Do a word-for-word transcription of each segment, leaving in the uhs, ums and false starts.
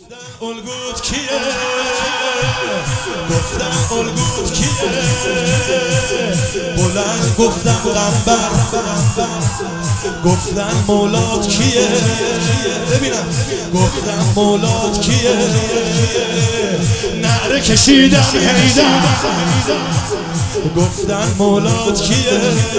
گفتن الگوت کیه، گفتن الگوت کیه، بلند گفتم قنبر، گفتن مولات کیه، ببینم گفتم مولات کیه، نعره کشیدم هیدر، گفتن مولات کیه،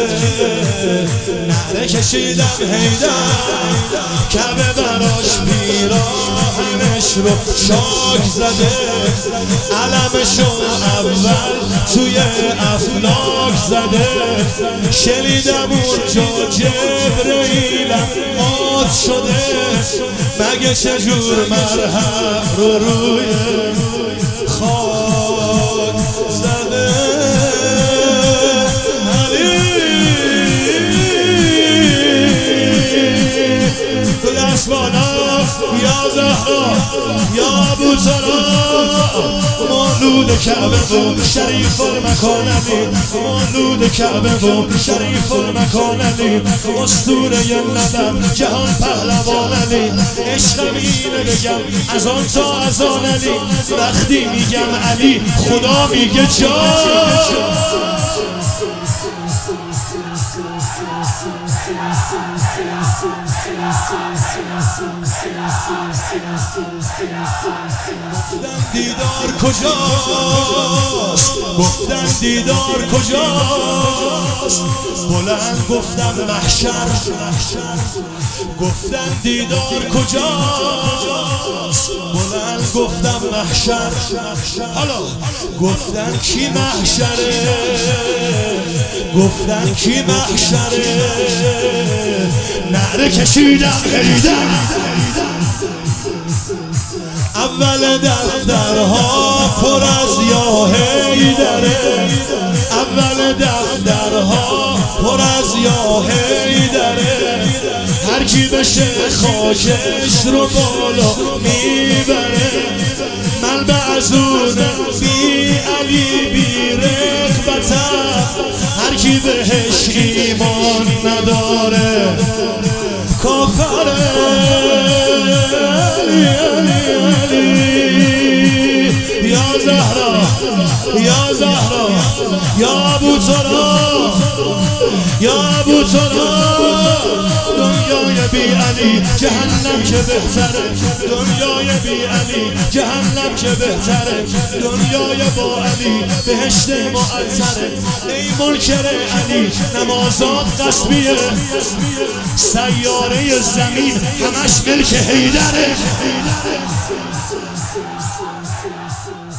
نعره کشیدم هیدر، کعبه براش پیراهنش رو چاک زده، علمشو اول توی افلاک زده، شنیدم اونجا جبرئیلم مات شده، مگه چجور مرهم رو روی خاک زده. علی تو دست بالا یا زهرا یا ابوطالب، مولود کعبه و شریف المکان علی، مولود کعبه و شریف المکان علی، اسطوره ندم جهان پهلوان علی، عشقم اینه بگم از آن تا از آن علی، وقتی میگم علی خدا میگه جان. گفتن دیدار کجاست، گفتن دیدار کجاست، بلند گفتم محشر، گفتن دیدار کجاست، بلند گفتم محشر. حالا گفتن کی محشره، گفتن کی محشره، نعره کشیدم هیدر، اول دفترها پر از یا هیدره، اول دفترها پر از یا هیدره، هر کی بشه خاکش رو بالا میبره، من به از اون بی علی بی رغبتم، هر کی بهش ایمان نداره کافره. علی علی علی یا زهرا یا زهرا یا ابوطالب یا ابوطالب، دنیای بی علی جهنم که بهتره، دنیای بی علی جهنم که بهتره، دنیای با علی بهشت معطره، ای منکر علی نمازات قصبیه، سیاره زمین همش ملک هیدره.